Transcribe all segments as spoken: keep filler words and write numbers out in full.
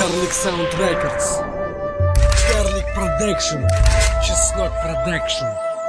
Garlic Sound Records, Garlic Production, Чеснок Production.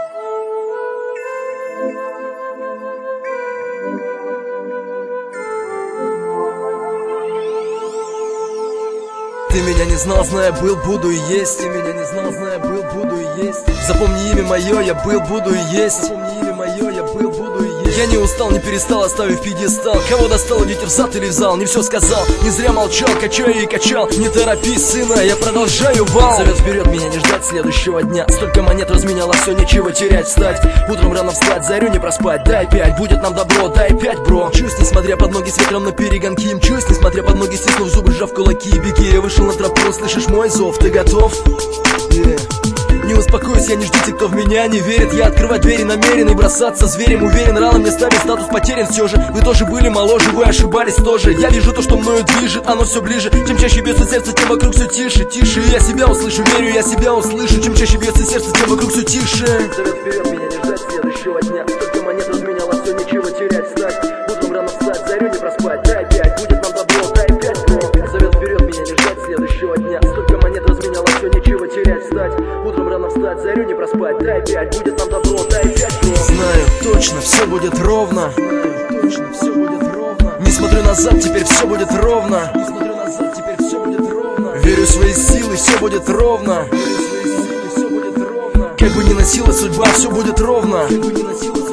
Ты меня не знал, зная, был, буду и есть. Ты меня не знал, зная, был, буду и есть. Запомни имя мое, я был, буду и есть. Запомни имя мое, я был, буду и есть. Я не устал, не перестал, оставив пьедестал. Кого достал, ветер в зад или в зал. Не все сказал, не зря молчал, качаю и качал. Не торопись, сына, я продолжаю вал. Зовет вперед, меня не ждать следующего дня. Столько монет разменяло, все, нечего терять. Встать, утром рано встать, зарю не проспать. Дай пять, будет нам добро, дай пять, бро. Мчусь, несмотря под ноги с ветром на перегонки. Мчусь, несмотря под ноги, стиснув зубы, сжав кулаки. Беги, я вышел на тропу, слышишь мой зов, ты готов? Yeah. Не успокойся, я не ждите, кто в меня не верит. Я открывать двери намерен и бросаться зверем. Уверен, рано мне ставить статус потерян все же. Вы тоже были моложе, вы ошибались тоже. Я вижу то, что мною движет, оно все ближе. Чем чаще бьется сердце, тем вокруг все тише, тише. И я себя услышу, верю, я себя услышу. Чем чаще бьется сердце, тем вокруг все тише. Зовет вперед, меня не ждать следующего дня. Столько монет разменяло, все, нечего терять. Встать, утром рано встать, зарю не проспать. Дай пять, будет нам добро, дай пять, бро. Зовет вперед, меня не ждать следующего дня. Столько монет разменяло, все, нечего терять. Встать, утром рано встать, зарю не проспать. Дай пять, будет нам добро, дай пять, бро. Знаю, точно, все будет ровно. Знаю, точно, все будет ровно. Не смотрю назад, теперь все будет ровно. Не смотрю назад, теперь все будет ровно. Верю в свои силы, все будет ровно. Верю в свои силы, все будет ровно. Как бы ни носила судьба, все будет ровно. Как бы ни носила